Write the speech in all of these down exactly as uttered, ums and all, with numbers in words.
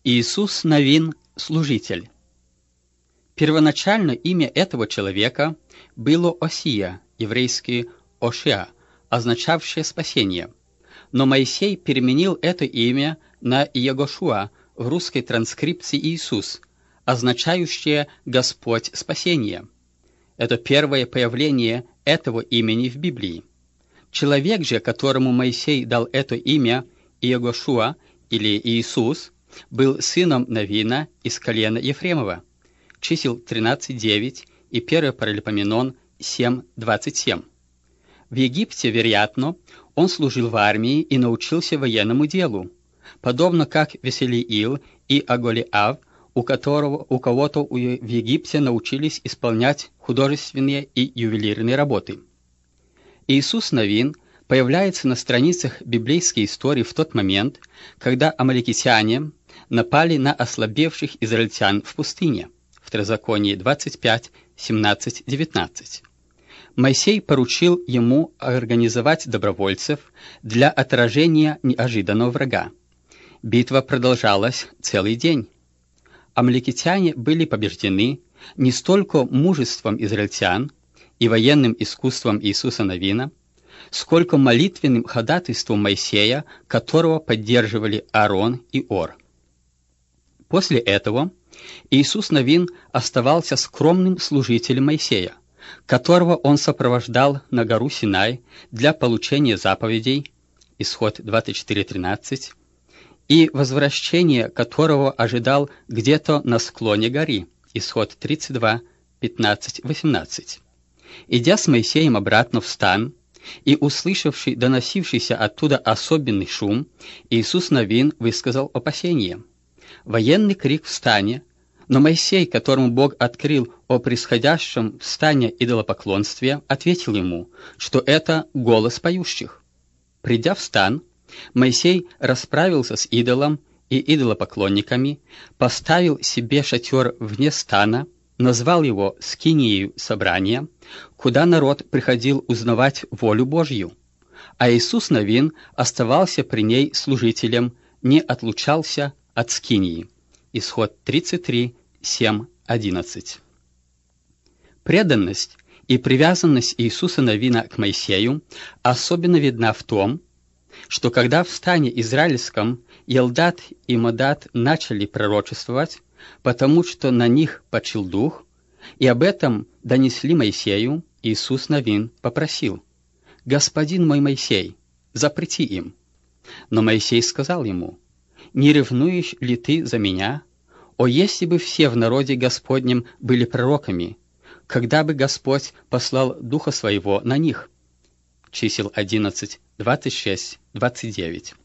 Иисус Навин – служитель. Первоначально имя этого человека было Осия, еврейский Ошиа, означавшее спасение. Но Моисей переменил это имя на Иегошуа в русской транскрипции Иисус, означающее «Господь спасение». Это первое появление этого имени в Библии. Человек же, которому Моисей дал это имя, Иегошуа или Иисус, был сыном Навина из колена Ефремова. Чисел тринадцать девять и первое Паралипоменон семь двадцать семь. В Египте, вероятно, он служил в армии и научился военному делу, подобно как Веселиил и Аголиав, у которого у кого-то в Египте научились исполнять художественные и ювелирные работы. Иисус Навин появляется на страницах библейской истории в тот момент, когда амаликитяне напали на ослабевших израильтян в пустыне. Второзаконие двадцать пять, семнадцать, девятнадцать. Моисей поручил ему организовать добровольцев для отражения неожиданного врага. Битва продолжалась целый день. Амаликитяне были побеждены не столько мужеством израильтян и военным искусством Иисуса Навина, сколько молитвенным ходатайством Моисея, которого поддерживали Аарон и Ор. После этого Иисус Навин оставался скромным служителем Моисея, которого он сопровождал на гору Синай для получения заповедей, Исход двадцать четыре тринадцать, и возвращение которого ожидал где-то на склоне горы, Исход тридцать два пятнадцать восемнадцать. Идя с Моисеем обратно в стан и услышавший доносившийся оттуда особенный шум, Иисус Навин высказал опасение. Военный крик в стане, но Моисей, которому Бог открыл о происходящем в стане идолопоклонстве, ответил ему, что это голос поющих. Придя в стан, Моисей расправился с идолом и идолопоклонниками, поставил себе шатер вне стана, назвал его скинией собрания, куда народ приходил узнавать волю Божью, а Иисус Навин оставался при ней служителем, не отлучался от скинии. Исход тридцать три, семь, одиннадцать. Преданность и привязанность Иисуса Навина к Моисею особенно видна в том, что когда в стане израильском Елдад и Модад начали пророчествовать, потому что на них почил дух, и об этом донесли Моисею, Иисус Навин попросил: «Господин мой Моисей, запрети им». Но Моисей сказал ему: «Не ревнуешь ли ты за меня? О, если бы все в народе Господнем были пророками, когда бы Господь послал Духа Своего на них». Чисел одиннадцать, двадцать шесть, двадцать девять.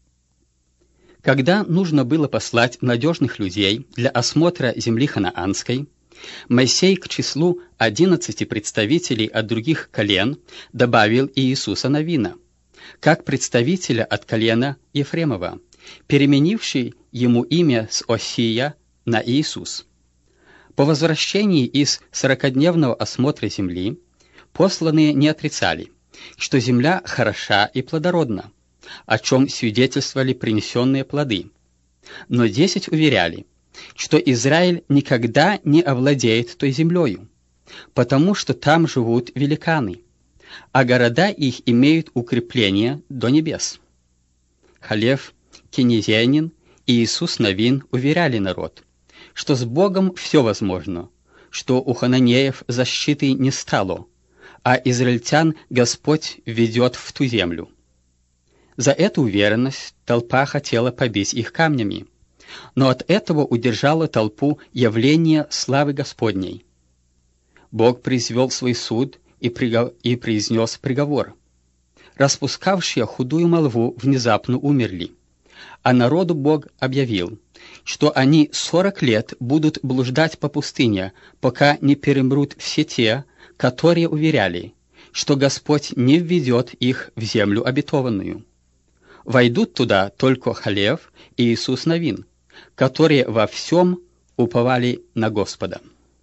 Когда нужно было послать надежных людей для осмотра земли ханаанской, Моисей к числу одиннадцати представителей от других колен добавил и Иисуса Навина, как представителя от колена Ефремова, переменивший ему имя с Осия на Иисус. По возвращении из сорокадневного осмотра земли посланные не отрицали, что земля хороша и плодородна, о чем свидетельствовали принесенные плоды. Но десять уверяли, что Израиль никогда не овладеет той землею, потому что там живут великаны, а города их имеют укрепление до небес. Халев, Кенезианин и Иисус Навин уверяли народ, что с Богом все возможно, что у хананеев защиты не стало, а израильтян Господь ведет в ту землю. За эту уверенность толпа хотела побить их камнями, но от этого удержало толпу явление славы Господней. Бог произвел свой суд и, пригов... и произнес приговор. Распускавшие худую молву внезапно умерли, а народу Бог объявил, что они сорок лет будут блуждать по пустыне, пока не перемрут все те, которые уверяли, что Господь не введет их в землю обетованную. Войдут туда только Халев и Иисус Навин, которые во всем уповали на Господа.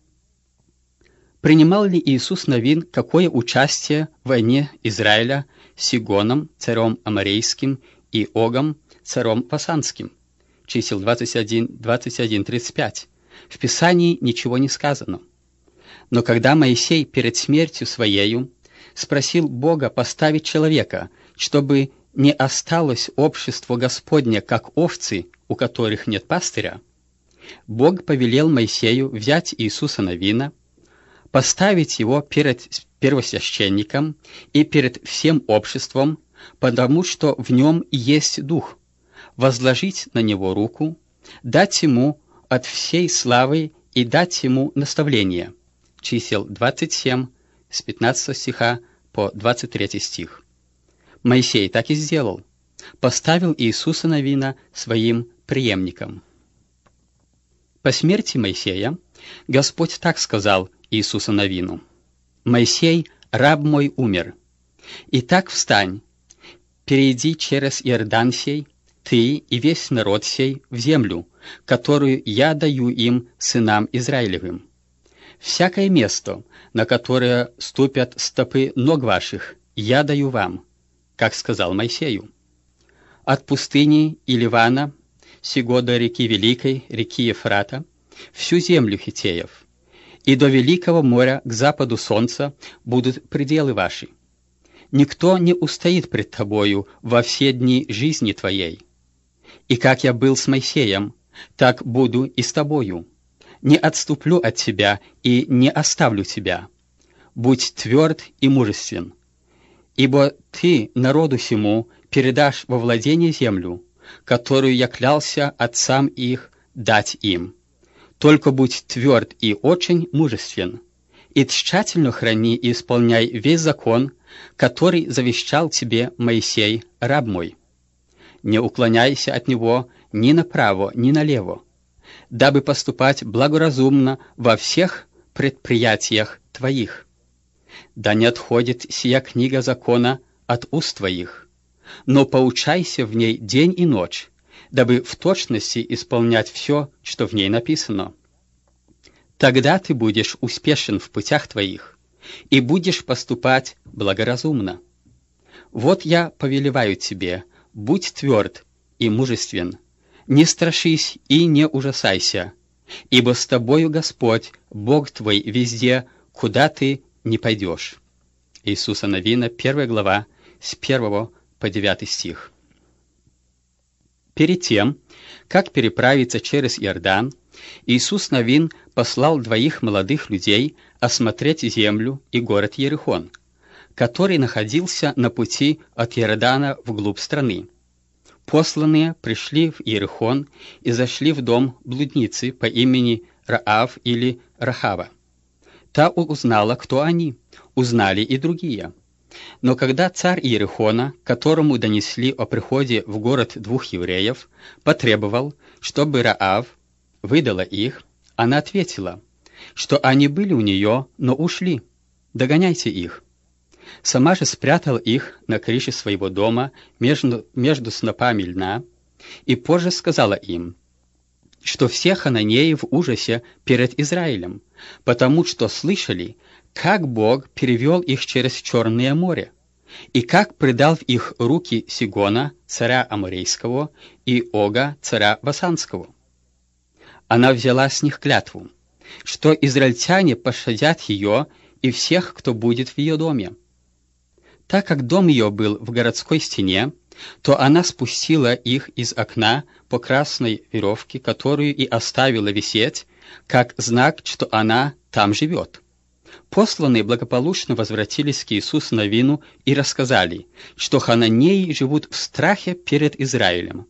Принимал ли Иисус Навин какое участие в войне Израиля с Сигоном, царем Аморейским, и Огом, царем Басанским? чисел двадцать один, двадцать один, тридцать пять. В Писании ничего не сказано. Но когда Моисей перед смертью своею спросил Бога поставить человека, чтобы не осталось общество Господне, как овцы, у которых нет пастыря, Бог повелел Моисею взять Иисуса Навина, поставить его перед первосвященником и перед всем обществом, потому что в нем есть дух, возложить на него руку, дать ему от всей славы и дать ему наставление. Чисел двадцать семь, с пятнадцатого стиха по двадцать третий стих. Моисей так и сделал, поставил Иисуса Навина своим преемником. По смерти Моисея Господь так сказал Иисусу Навину: «Моисей, раб мой, умер. Итак, встань, перейди через Иордан сей, ты и весь народ сей, в землю, которую я даю им, сынам Израилевым. Всякое место, на которое ступят стопы ног ваших, я даю вам, как сказал Моисею. От пустыни и Ливана, сего до реки Великой, реки Ефрата, всю землю хиттеев, и до Великого моря к западу солнца будут пределы ваши. Никто не устоит пред тобою во все дни жизни твоей. И как я был с Моисеем, так буду и с тобою. Не отступлю от тебя и не оставлю тебя. Будь тверд и мужествен, ибо ты народу сему передашь во владение землю, которую я клялся отцам их дать им. Только будь тверд и очень мужествен, и тщательно храни и исполняй весь закон, который завещал тебе Моисей, раб мой. Не уклоняйся от него ни направо, ни налево, дабы поступать благоразумно во всех предприятиях твоих. Да не отходит сия книга закона от уст твоих, но поучайся в ней день и ночь, дабы в точности исполнять все, что в ней написано. Тогда ты будешь успешен в путях твоих и будешь поступать благоразумно. Вот я повелеваю тебе, будь тверд и мужествен, не страшись и не ужасайся, ибо с тобою Господь, Бог твой, везде, куда ты не пойдешь». Иисуса Навина, первая глава, с первого по девятый стих. Перед тем, как переправиться через Иордан, Иисус Навин послал двоих молодых людей осмотреть землю и город Иерихон, который находился на пути от Иордана вглубь страны. Посланные пришли в Иерихон и зашли в дом блудницы по имени Раав или Рахава. Та узнала, кто они, узнали и другие. Но когда царь Иерихона, которому донесли о приходе в город двух евреев, потребовал, чтобы Раав выдала их, она ответила, что они были у нее, но ушли, догоняйте их. Сама же спрятала их на крыше своего дома между, между снопами льна, и позже сказала им, что все хананеи в ужасе перед Израилем, потому что слышали, как Бог перевел их через Черное море, и как предал в их руки Сигона, царя Аморейского, и Ога, царя Васанского. Она взяла с них клятву, что израильтяне пощадят ее и всех, кто будет в ее доме. Так как дом ее был в городской стене, то она спустила их из окна по красной веревке, которую и оставила висеть, как знак, что она там живет. Посланные благополучно возвратились к Иисусу Навину и рассказали, что хананеи живут в страхе перед Израилем.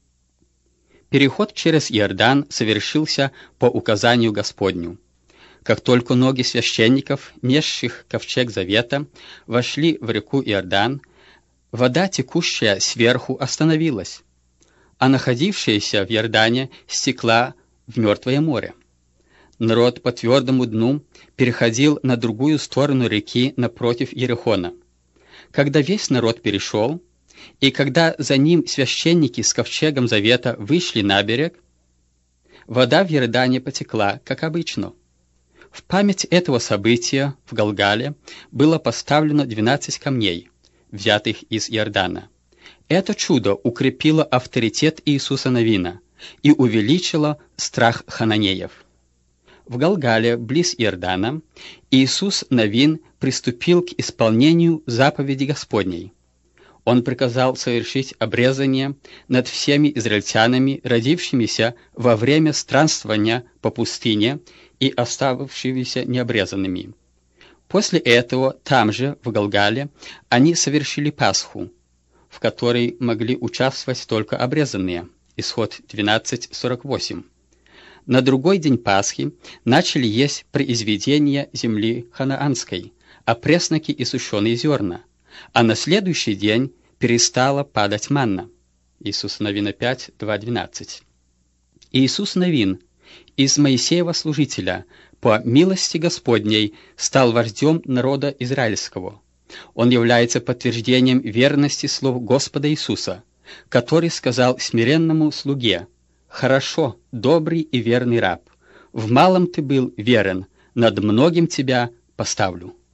Переход через Иордан совершился по указанию Господню. Как только ноги священников, несших ковчег завета, вошли в реку Иордан, вода, текущая сверху, остановилась, а находившаяся в Иордане стекла в Мертвое море. Народ по твердому дну переходил на другую сторону реки напротив Иерихона. Когда весь народ перешел, и когда за ним священники с ковчегом завета вышли на берег, вода в Иордане потекла, как обычно. В память этого события в Галгале было поставлено двенадцать камней, взятых из Иордана. Это чудо укрепило авторитет Иисуса Навина, и увеличило страх хананеев. В Галгале, близ Иордана, Иисус Навин приступил к исполнению заповеди Господней. Он приказал совершить обрезание над всеми израильтянами, родившимися во время странствования по пустыне и остававшимися необрезанными. После этого там же, в Галгале, они совершили Пасху, в которой могли участвовать только обрезанные. Исход двенадцать сорок восемь. На другой день Пасхи начали есть произведения земли ханаанской, опресноки и сушеные зерна, а на следующий день перестала падать манна. Иисус Навина пять, два, двенадцать. Иисус Навин из Моисеева служителя по милости Господней стал вождем народа израильского. Он является подтверждением верности слов Господа Иисуса, который сказал смиренному слуге: «Хорошо, добрый и верный раб, в малом ты был верен, над многим тебя поставлю».